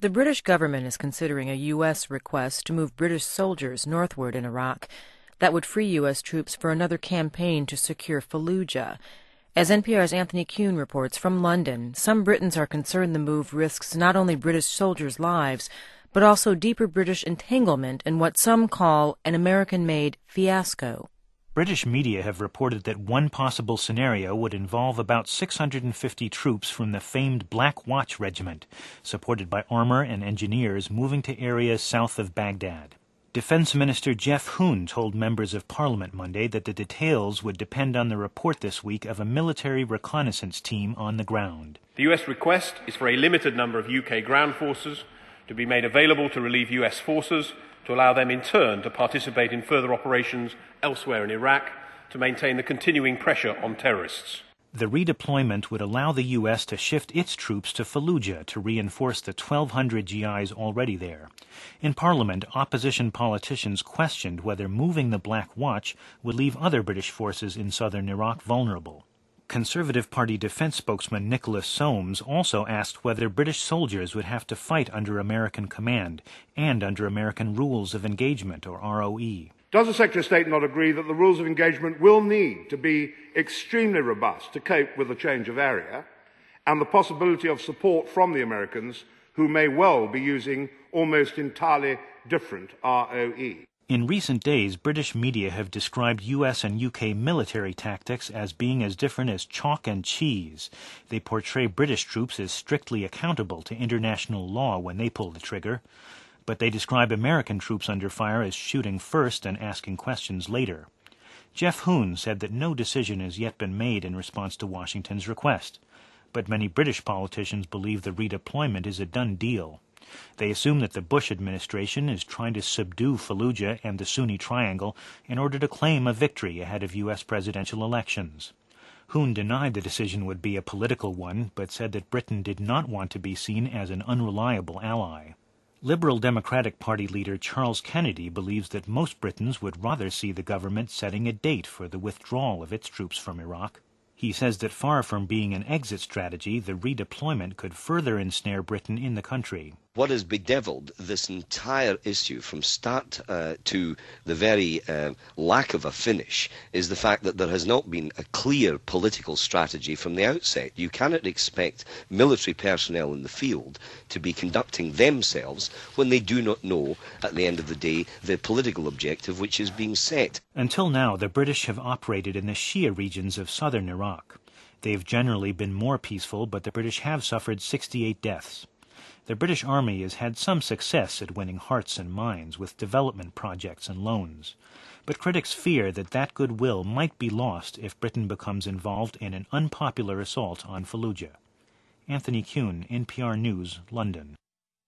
The British government is considering a U.S. request to move British soldiers northward in Iraq. That would free U.S. troops for another campaign to secure Fallujah. As NPR's Anthony Kuhn reports from London, some Britons are concerned the move risks not only British soldiers' lives, but also deeper British entanglement in what some call an American-made fiasco. British media have reported that one possible scenario would involve about 650 troops from the famed Black Watch Regiment, supported by armor and engineers moving to areas south of Baghdad. Defense Minister Geoff Hoon told members of Parliament Monday that the details would depend on the report this week of a military reconnaissance team on the ground. The US request is for a limited number of UK ground forces to be made available to relieve US forces, to allow them in turn to participate in further operations elsewhere in Iraq to maintain the continuing pressure on terrorists. The redeployment would allow the U.S. to shift its troops to Fallujah to reinforce the 1,200 GIs already there. In Parliament, opposition politicians questioned whether moving the Black Watch would leave other British forces in southern Iraq vulnerable. Conservative Party defense spokesman Nicholas Soames also asked whether British soldiers would have to fight under American command and under American rules of engagement, or ROE. Does the Secretary of State not agree that the rules of engagement will need to be extremely robust to cope with the change of area and the possibility of support from the Americans, who may well be using almost entirely different ROE? In recent days, British media have described U.S. and U.K. military tactics as being as different as chalk and cheese. They portray British troops as strictly accountable to international law when they pull the trigger, but they describe American troops under fire as shooting first and asking questions later. Geoff Hoon said that no decision has yet been made in response to Washington's request, but many British politicians believe the redeployment is a done deal. They assume that the Bush administration is trying to subdue Fallujah and the Sunni Triangle in order to claim a victory ahead of U.S. presidential elections. Hoon denied the decision would be a political one, but said that Britain did not want to be seen as an unreliable ally. Liberal Democratic Party leader Charles Kennedy believes that most Britons would rather see the government setting a date for the withdrawal of its troops from Iraq. He says that far from being an exit strategy, the redeployment could further ensnare Britain in the country. What has bedeviled this entire issue from start to the very lack of a finish is the fact that there has not been a clear political strategy from the outset. You cannot expect military personnel in the field to be conducting themselves when they do not know, at the end of the day, the political objective which is being set. Until now, the British have operated in the Shia regions of southern Iraq. They've generally been more peaceful, but the British have suffered 68 deaths. The British Army has had some success at winning hearts and minds with development projects and loans, but critics fear that that goodwill might be lost if Britain becomes involved in an unpopular assault on Fallujah. Anthony Kuhn, NPR News, London.